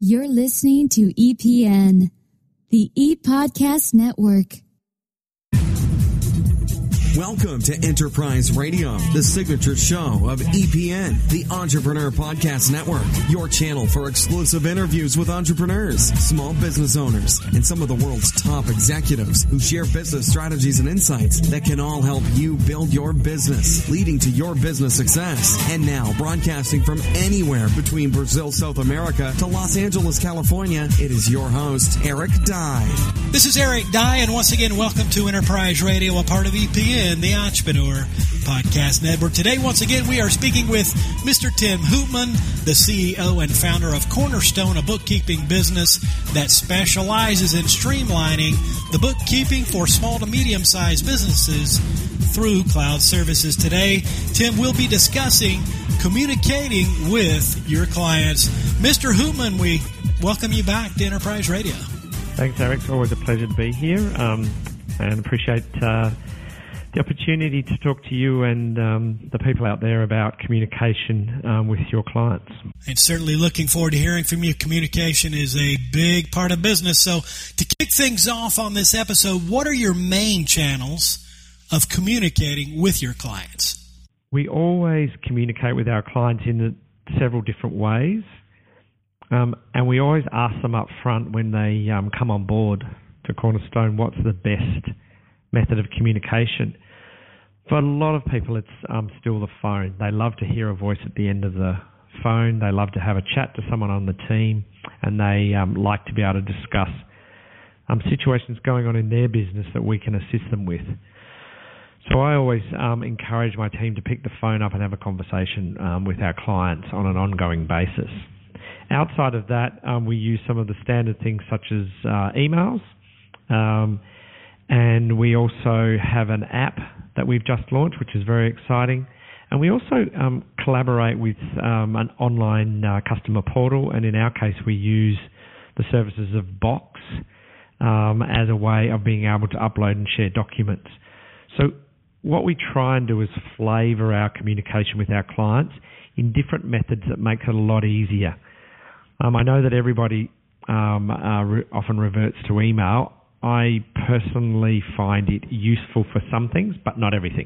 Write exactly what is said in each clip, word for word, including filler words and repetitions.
You're listening to E P N, the E-Podcast Network. Welcome to Enterprise Radio, the signature show of E P N, the Entrepreneur Podcast Network, your channel for exclusive interviews with entrepreneurs, small business owners, and some of the world's top executives who share business strategies and insights that can all help you build your business, leading to your business success. And now, broadcasting from anywhere between Brazil, South America to Los Angeles, California, it is your host, Eric Dye. This is Eric Dye, and once again, welcome to Enterprise Radio, a part of E P N, the Entrepreneur Podcast Network. Today, once again, we are speaking with Mister Tim Hoopman, the C E O and founder of Cornerstone, a bookkeeping business that specializes in streamlining the bookkeeping for small to medium-sized businesses through cloud services. Today, Tim will be discussing communicating with your clients. Mister Hoopman, we welcome you back to Enterprise Radio. Thanks, Eric. It's always a pleasure to be here, um, and appreciate uh, the opportunity to talk to you and um, the people out there about communication um, with your clients. And certainly looking forward to hearing from you. Communication is a big part of business. So to kick things off on this episode, what are your main channels of communicating with your clients? We always communicate with our clients in several different ways. Um, and we always ask them up front when they um, come on board to Cornerstone, what's the best method of communication. For a lot of people, it's um, still the phone. They love to hear a voice at the end of the phone. They love to have a chat to someone on the team, and they um, like to be able to discuss um, situations going on in their business that we can assist them with. So I always um, encourage my team to pick the phone up and have a conversation um, with our clients on an ongoing basis. Outside of that, um, we use some of the standard things such as uh, emails, um, and we also have an app that we've just launched, which is very exciting. And we also um, collaborate with um, an online uh, customer portal, and in our case, we use the services of Box um, as a way of being able to upload and share documents. So what we try and do is flavour our communication with our clients in different methods that make it a lot easier. Um, I know that everybody um, uh, re- often reverts to email. I personally find it useful for some things, but not everything.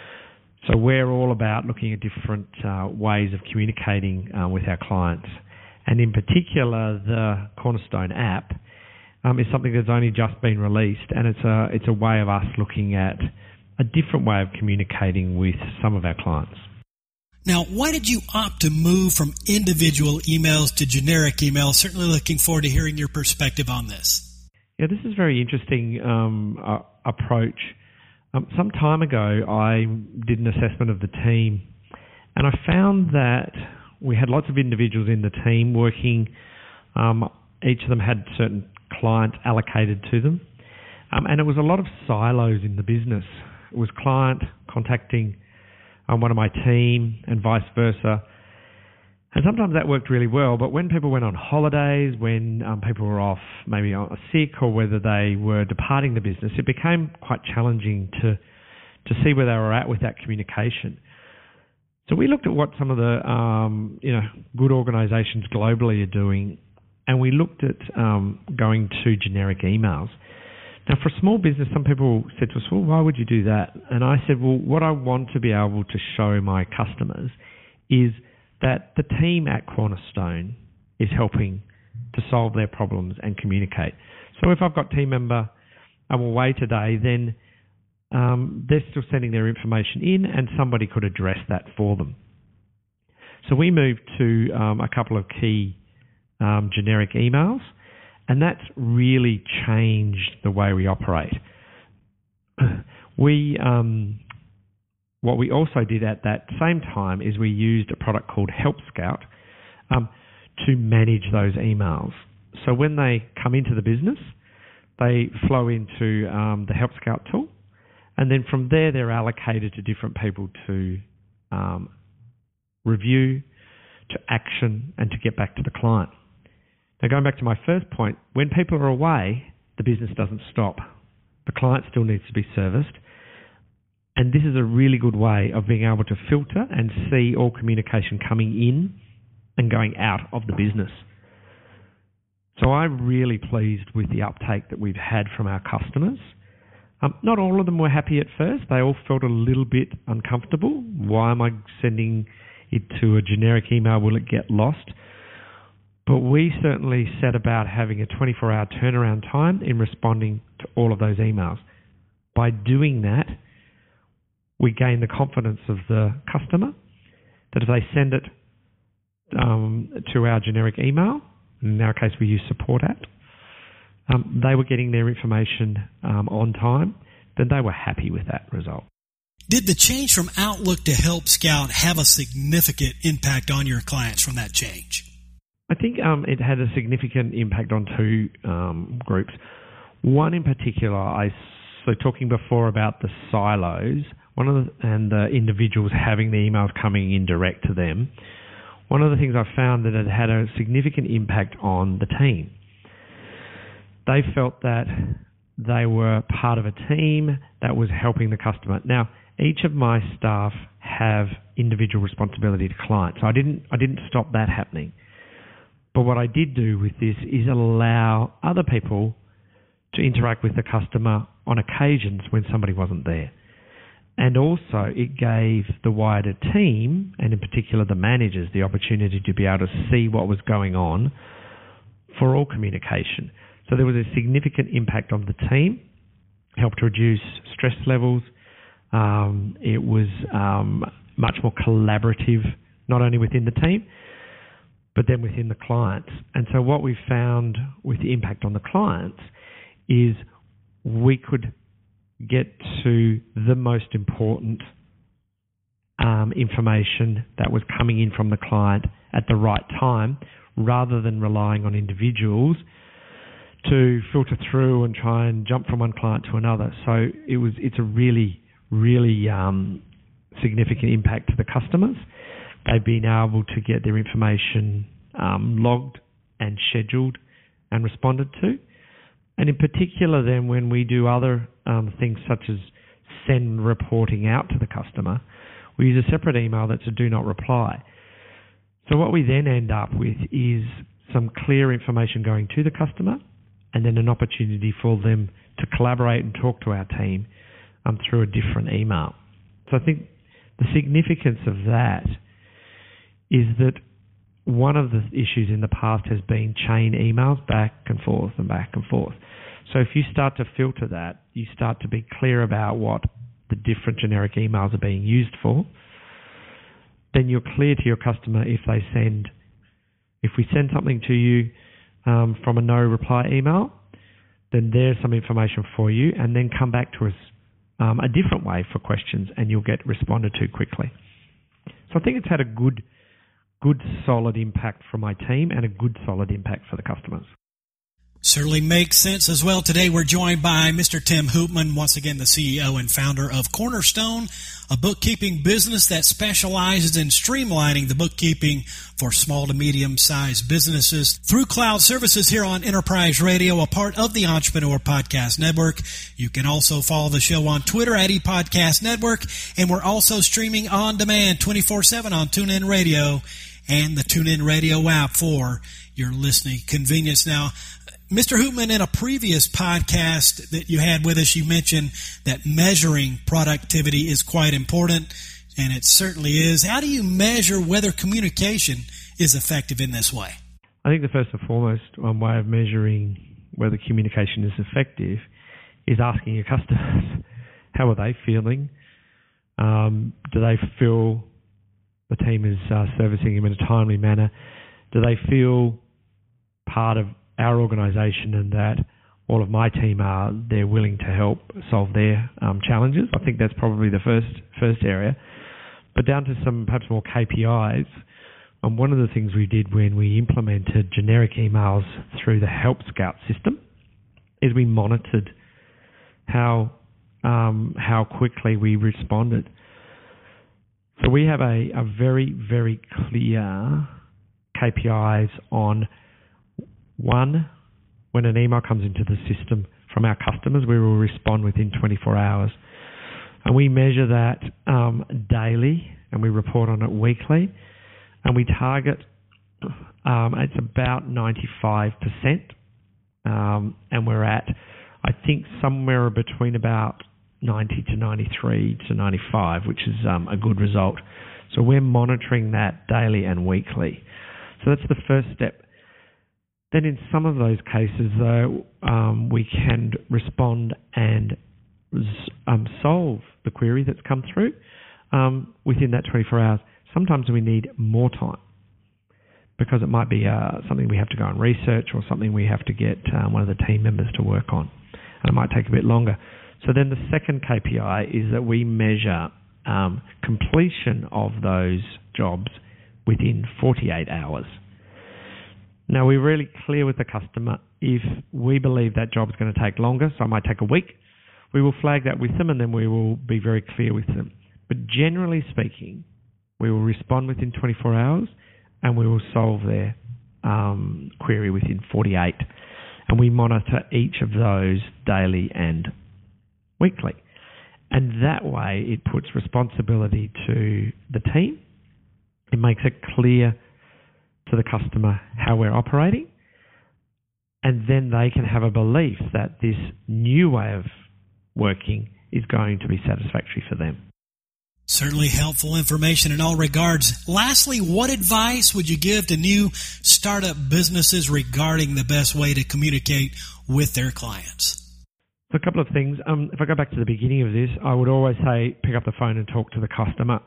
So we're all about looking at different uh, ways of communicating uh, with our clients. And in particular, the Cornerstone app um, is something that's only just been released, and it's a, it's a way of us looking at a different way of communicating with some of our clients. Now, why did you opt to move from individual emails to generic emails? Certainly looking forward to hearing your perspective on this. Yeah, this is a very interesting um, uh, approach. Um, some time ago, I did an assessment of the team, and I found that we had lots of individuals in the team working. Um, each of them had certain clients allocated to them, um, and it was a lot of silos in the business. It was client contacting um, one of my team and vice versa. And sometimes that worked really well, but when people went on holidays, when um, people were off maybe sick, or whether they were departing the business, it became quite challenging to to see where they were at with that communication. So we looked at what some of the um, you know good organisations globally are doing, and we looked at um, going to generic emails. Now, for a small business, some people said to us, well, why would you do that? And I said, well, what I want to be able to show my customers is that the team at Cornerstone is helping to solve their problems and communicate. So if I've got team member um, away today, then um, they're still sending their information in, and somebody could address that for them. So we moved to um, a couple of key um, generic emails, and that's really changed the way we operate. We... Um, What we also did at that same time is we used a product called Help Scout um, to manage those emails. So when they come into the business, they flow into um, the Help Scout tool, and then from there they're allocated to different people to um, review, to action, and to get back to the client. Now, going back to my first point, when people are away, the business doesn't stop. The client still needs to be serviced. And this is a really good way of being able to filter and see all communication coming in and going out of the business. So I'm really pleased with the uptake that we've had from our customers. Um, not all of them were happy at first. They all felt a little bit uncomfortable. Why am I sending it to a generic email? Will it get lost? But we certainly set about having a twenty-four hour turnaround time in responding to all of those emails. By doing that, we gain the confidence of the customer that if they send it um, to our generic email, in our case we use support at, um, they were getting their information um, on time, then they were happy with that result. Did the change from Outlook to Help Scout have a significant impact on your clients from that change? I think um, it had a significant impact on two um, groups. One in particular, I so talking before about the silos, one of the, and the individuals having the emails coming in direct to them. One of the things I found that it had a significant impact on the team. They felt that they were part of a team that was helping the customer. Now, each of my staff have individual responsibility to clients. So I didn't I didn't stop that happening. But what I did do with this is allow other people to interact with the customer on occasions when somebody wasn't there. And also it gave the wider team, and in particular the managers, the opportunity to be able to see what was going on for all communication. So there was a significant impact on the team, helped reduce stress levels. Um, it was um, much more collaborative, not only within the team, but then within the clients. And so what we found with the impact on the clients is we could get to the most important um, information that was coming in from the client at the right time, rather than relying on individuals to filter through and try and jump from one client to another. So it was it's a really, really um, significant impact to the customers. They've been able to get their information um, logged and scheduled and responded to. And in particular then when we do other um, things such as send reporting out to the customer, we use a separate email that's a do not reply. So what we then end up with is some clear information going to the customer, and then an opportunity for them to collaborate and talk to our team um, through a different email. So I think the significance of that is that one of the issues in the past has been chain emails back and forth and back and forth. So if you start to filter that, you start to be clear about what the different generic emails are being used for, then you're clear to your customer if they send, if we send something to you um, from a no reply email, then there's some information for you, and then come back to us um, a different way for questions, and you'll get responded to quickly. So I think it's had a good, good solid impact for my team and a good solid impact for the customers. Certainly makes sense as well. Today we're joined by Mister Tim Hoopman, once again the C E O and founder of Cornerstone, a bookkeeping business that specializes in streamlining the bookkeeping for small to medium-sized businesses through cloud services here on Enterprise Radio, a part of the Entrepreneur Podcast Network. You can also follow the show on Twitter at ePodcast Network, and we're also streaming on demand twenty-four seven on TuneIn Radio and the TuneIn Radio app for your listening convenience. Now, Mister Hoopman, in a previous podcast that you had with us, you mentioned that measuring productivity is quite important, and it certainly is. How do you measure whether communication is effective in this way? I think the first and foremost one way of measuring whether communication is effective is asking your customers, how are they feeling? Um, do they feel the team is uh, servicing them in a timely manner? Do they feel part of our organisation and that all of my team are they're willing to help solve their um, challenges? I think that's probably the first first area. But down to some perhaps more K P Is, um, one of the things we did when we implemented generic emails through the Help Scout system is we monitored how um, how quickly we responded. So we have a, a very, very clear K P Is on one, when an email comes into the system from our customers, we will respond within twenty-four hours. And we measure that um, daily, and we report on it weekly. And we target um, it's about ninety-five percent, um, and we're at, I think, somewhere between about ninety to ninety-three to ninety-five, which is um, a good result. So we're monitoring that daily and weekly. So that's the first step. Then in some of those cases, though, um, we can respond and um, solve the query that's come through um, within that twenty-four hours. Sometimes we need more time because it might be uh, something we have to go and research or something we have to get um, one of the team members to work on, and it might take a bit longer. So then the second K P I is that we measure um, completion of those jobs within forty-eight hours. Now, we're really clear with the customer. If we believe that job is going to take longer, so it might take a week, we will flag that with them and then we will be very clear with them. But generally speaking, we will respond within twenty-four hours and we will solve their um, query within forty-eight. And we monitor each of those daily and weekly. And that way it puts responsibility to the team. It makes it clear to the customer how we're operating, and then they can have a belief that this new way of working is going to be satisfactory for them. Certainly helpful information in all regards. Lastly, what advice would you give to new startup businesses regarding the best way to communicate with their clients? So a couple of things. Um, if I go back to the beginning of this, I would always say pick up the phone and talk to the customer.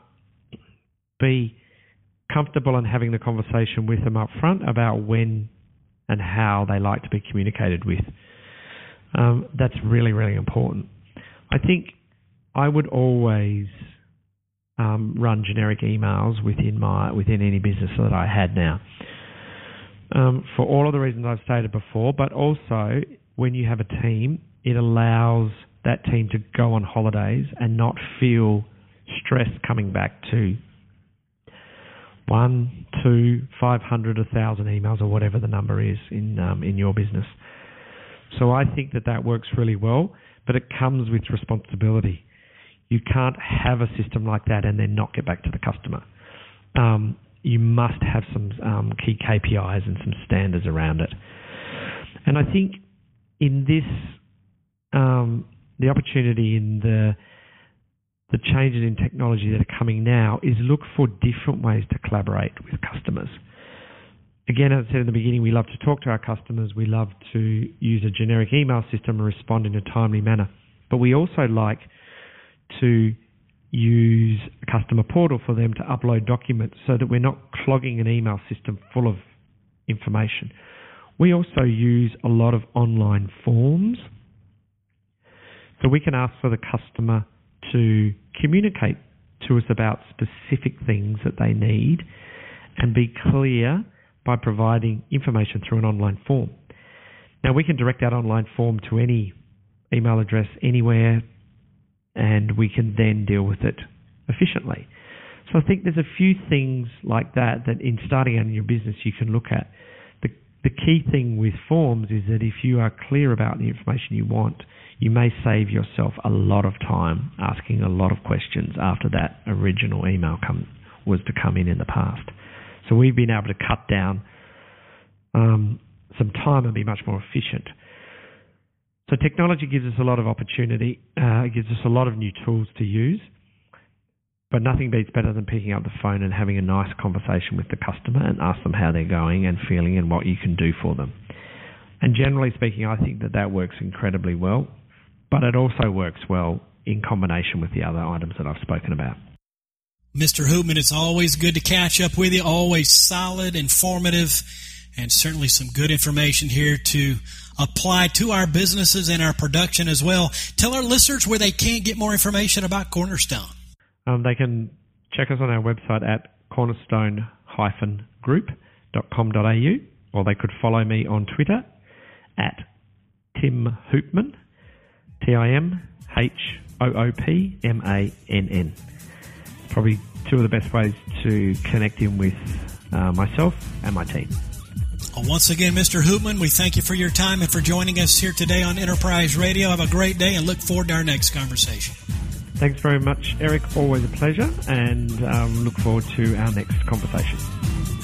Be comfortable in having the conversation with them up front about when and how they like to be communicated with. Um, that's really, really important. I think I would always um, run generic emails within my within any business that I had now, um, for all of the reasons I've stated before, but also when you have a team, it allows that team to go on holidays and not feel stress coming back to one, two, five hundred, a thousand emails or whatever the number is in um, in your business. So I think that that works really well, but it comes with responsibility. You can't have a system like that and then not get back to the customer. Um, you must have some um, key K P Is and some standards around it. And I think in this, um, the opportunity in the the changes in technology that are coming now is look for different ways to collaborate with customers. Again, as I said in the beginning, we love to talk to our customers. We love to use a generic email system and respond in a timely manner. But we also like to use a customer portal for them to upload documents so that we're not clogging an email system full of information. We also use a lot of online forms. So we can ask for the customer to communicate to us about specific things that they need and be clear by providing information through an online form. Now, we can direct that online form to any email address anywhere, and we can then deal with it efficiently. So I think there's a few things like that that in starting out in your business you can look at. The, the key thing with forms is that if you are clear about the information you want, you may save yourself a lot of time asking a lot of questions after that original email come, was to come in in the past. So we've been able to cut down um, some time and be much more efficient. So technology gives us a lot of opportunity. Uh, it gives us a lot of new tools to use. But nothing beats better than picking up the phone and having a nice conversation with the customer and ask them how they're going and feeling and what you can do for them. And generally speaking, I think that that works incredibly well. But it also works well in combination with the other items that I've spoken about. Mister Hoopman, it's always good to catch up with you, always solid, informative, and certainly some good information here to apply to our businesses and our production as well. Tell our listeners where they can get more information about Cornerstone. Um, they can check us on our website at cornerstone dash group dot com dot a u, or they could follow me on Twitter at Tim Hoopman, T I M H O O P M A N N. Probably two of the best ways to connect in with uh, myself and my team. Well, once again, Mister Hoopman, we thank you for your time and for joining us here today on Enterprise Radio. Have a great day and look forward to our next conversation. Thanks very much, Eric. Always a pleasure, and um, look forward to our next conversation.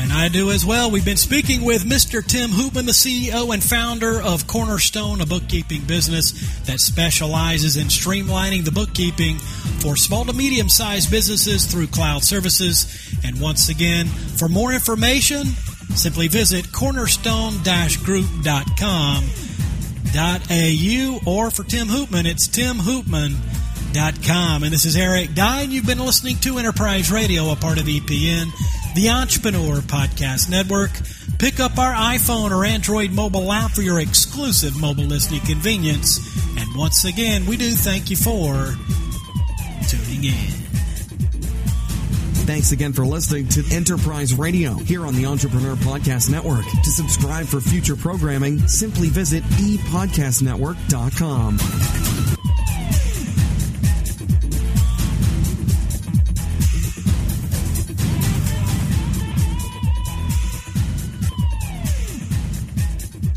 And I do as well. We've been speaking with Mister Tim Hoopman, the C E O and founder of Cornerstone, a bookkeeping business that specializes in streamlining the bookkeeping for small to medium-sized businesses through cloud services. And once again, for more information, simply visit cornerstone dash group dot com dot a u, or for Tim Hoopman, it's tim hoopman dot com. And this is Eric Dye, and you've been listening to Enterprise Radio, a part of E P N, the Entrepreneur Podcast Network. Pick up our iPhone or Android mobile app for your exclusive mobile listening convenience. And once again, we do thank you for tuning in. Thanks again for listening to Enterprise Radio here on the Entrepreneur Podcast Network. To subscribe for future programming, simply visit e podcast network dot com.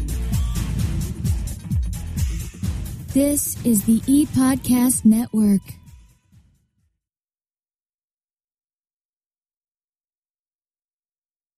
This is the E-Podcast Network.